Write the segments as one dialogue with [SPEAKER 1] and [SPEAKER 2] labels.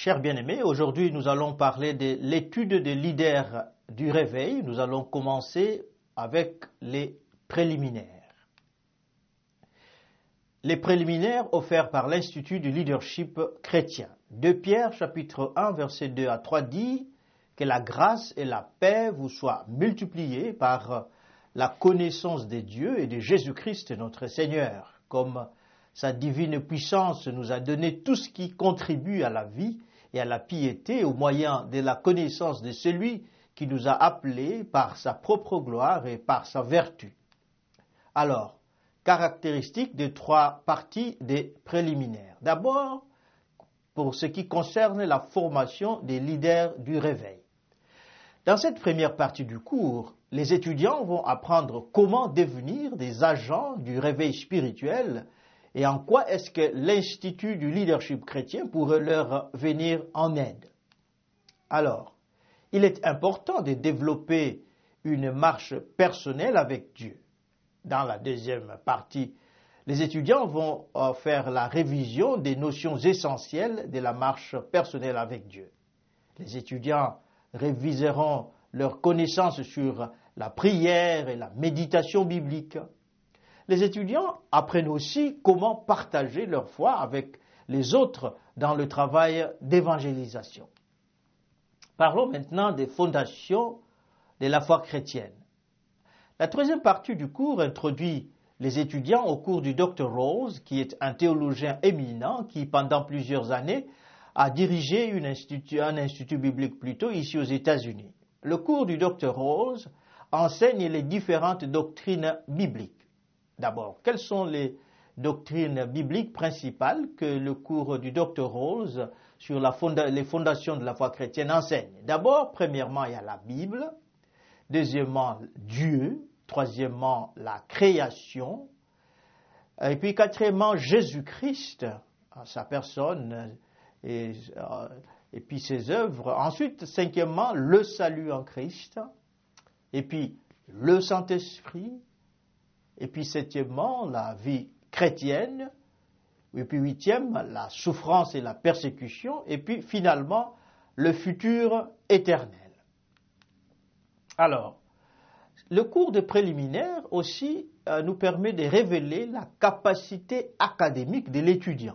[SPEAKER 1] Chers bien-aimés, aujourd'hui nous allons parler de l'étude des leaders du réveil. Nous allons commencer avec les préliminaires. Les préliminaires offerts par l'Institut du leadership chrétien. 2 Pierre chapitre 1 verset 2 à 3 dit que la grâce et la paix vous soient multipliées par la connaissance de Dieu et de Jésus-Christ notre Seigneur, comme sa divine puissance nous a donné tout ce qui contribue à la vie et à la piété au moyen de la connaissance de celui qui nous a appelés par sa propre gloire et par sa vertu. Alors, caractéristiques des 3 parties des préliminaires. D'abord, pour ce qui concerne la formation des leaders du réveil. Dans cette première partie du cours, les étudiants vont apprendre comment devenir des agents du réveil spirituel et en quoi est-ce que l'Institut du leadership chrétien pourrait leur venir en aide. Alors, il est important de développer une marche personnelle avec Dieu. Dans la deuxième partie, les étudiants vont faire la révision des notions essentielles de la marche personnelle avec Dieu. Les étudiants réviseront leurs connaissances sur la prière et la méditation biblique. Les étudiants apprennent aussi comment partager leur foi avec les autres dans le travail d'évangélisation. Parlons maintenant des fondations de la foi chrétienne. La troisième partie du cours introduit les étudiants au cours du Dr. Rose, qui est un théologien éminent qui, pendant plusieurs années, a dirigé un institut biblique ici aux États-Unis. Le cours du Dr. Rose enseigne les différentes doctrines bibliques. D'abord, quelles sont les doctrines bibliques principales que le cours du Dr. Rose sur les fondations de la foi chrétienne enseigne? D'abord, premièrement, il y a la Bible. Deuxièmement, Dieu. Troisièmement, la création. Et puis, quatrièmement, Jésus-Christ, sa personne et puis ses œuvres. Ensuite, cinquièmement, le salut en Christ. Et puis, le Saint-Esprit. Et puis, septièmement, la vie chrétienne. Et puis, huitième, la souffrance et la persécution. Et puis, finalement, le futur éternel. Alors, le cours de préliminaire aussi nous permet de révéler la capacité académique de l'étudiant.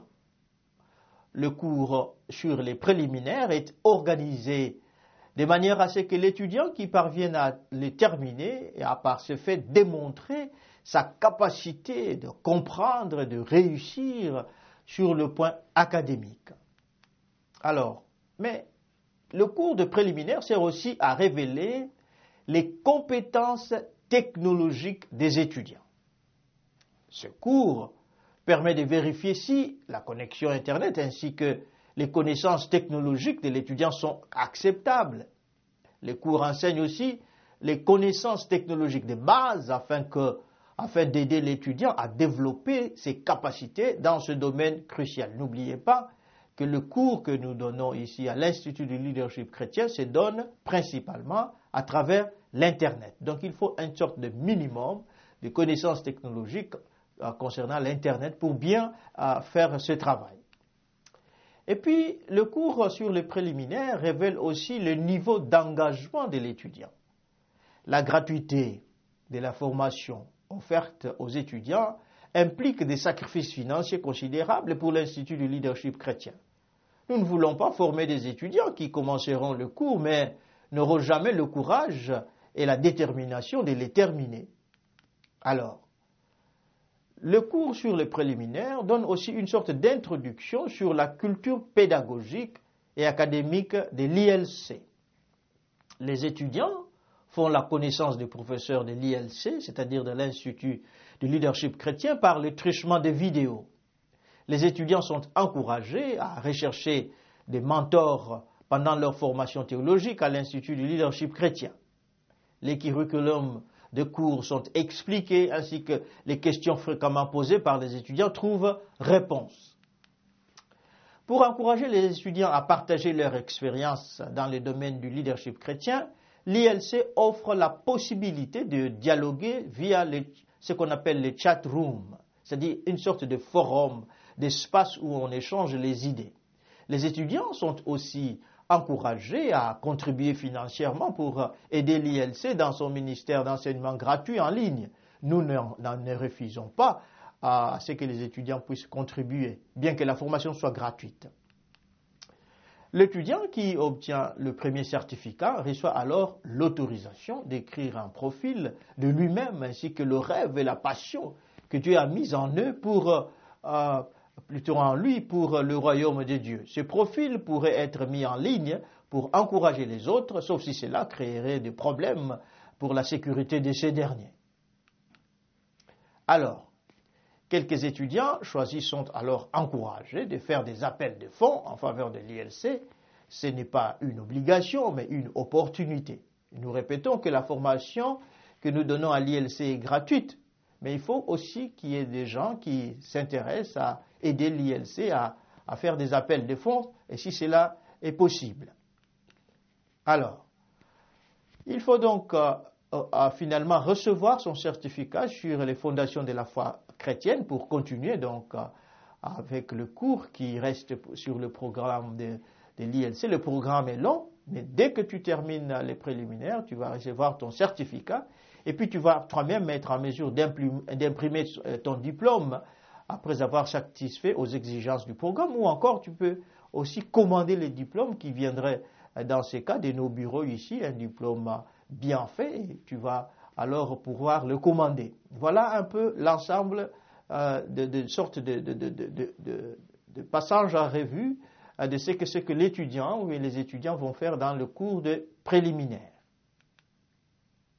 [SPEAKER 1] Le cours sur les préliminaires est organisé de manière à ce que l'étudiant qui parvienne à les terminer et à par ce fait démontrer sa capacité de comprendre et de réussir sur le point académique. Alors, mais le cours de préliminaire sert aussi à révéler les compétences technologiques des étudiants. Ce cours permet de vérifier si la connexion Internet ainsi que les connaissances technologiques de l'étudiant sont acceptables. Les cours enseignent aussi les connaissances technologiques de base afin d'aider l'étudiant à développer ses capacités dans ce domaine crucial. N'oubliez pas que le cours que nous donnons ici à l'Institut du leadership chrétien se donne principalement à travers l'Internet. Donc il faut une sorte de minimum de connaissances technologiques concernant l'Internet pour bien faire ce travail. Et puis le cours sur les préliminaires révèle aussi le niveau d'engagement de l'étudiant. La gratuité de la formation offerte aux étudiants implique des sacrifices financiers considérables pour l'Institut du leadership chrétien. Nous ne voulons pas former des étudiants qui commenceront le cours mais n'auront jamais le courage et la détermination de les terminer. Alors, le cours sur les préliminaires donne aussi une sorte d'introduction sur la culture pédagogique et académique de l'ILC. Les étudiants font la connaissance des professeurs de l'ILC, c'est-à-dire de l'Institut du leadership chrétien, par le truchement des vidéos. Les étudiants sont encouragés à rechercher des mentors pendant leur formation théologique à l'Institut du leadership chrétien. Les curriculums de cours sont expliqués ainsi que les questions fréquemment posées par les étudiants trouvent réponse. Pour encourager les étudiants à partager leur expérience dans le domaine du leadership chrétien, l'ILC offre la possibilité de dialoguer via ce qu'on appelle les chat rooms, c'est-à-dire une sorte de forum, d'espace où on échange les idées. Les étudiants sont aussi encouragés à contribuer financièrement pour aider l'ILC dans son ministère d'enseignement gratuit en ligne. Nous ne refusons pas à ce que les étudiants puissent contribuer, bien que la formation soit gratuite. L'étudiant qui obtient le premier certificat reçoit alors l'autorisation d'écrire un profil de lui-même ainsi que le rêve et la passion que Dieu a mis en eux plutôt en lui pour le royaume de Dieu. Ce profil pourrait être mis en ligne pour encourager les autres, sauf si cela créerait des problèmes pour la sécurité de ces derniers. Alors, quelques étudiants sont alors encouragés de faire des appels de fonds en faveur de l'ILC. Ce n'est pas une obligation, mais une opportunité. Nous répétons que la formation que nous donnons à l'ILC est gratuite, mais il faut aussi qu'il y ait des gens qui s'intéressent à aider l'ILC à faire des appels de fonds, et si cela est possible. Alors, il faut donc finalement recevoir son certificat sur les fondations de la foi chrétienne pour continuer donc avec le cours qui reste sur le programme de l'ILC. Le programme est long, mais dès que tu termines les préliminaires, tu vas recevoir ton certificat et puis tu vas toi-même être en mesure d'imprimer ton diplôme après avoir satisfait aux exigences du programme, ou encore tu peux aussi commander les diplômes qui viendraient dans ces cas de nos bureaux ici, un diplôme bien fait, et tu vas alors pouvoir le commander. Voilà un peu l'ensemble de sortes de passages en revue de ce que l'étudiant ou les étudiants vont faire dans le cours de préliminaire.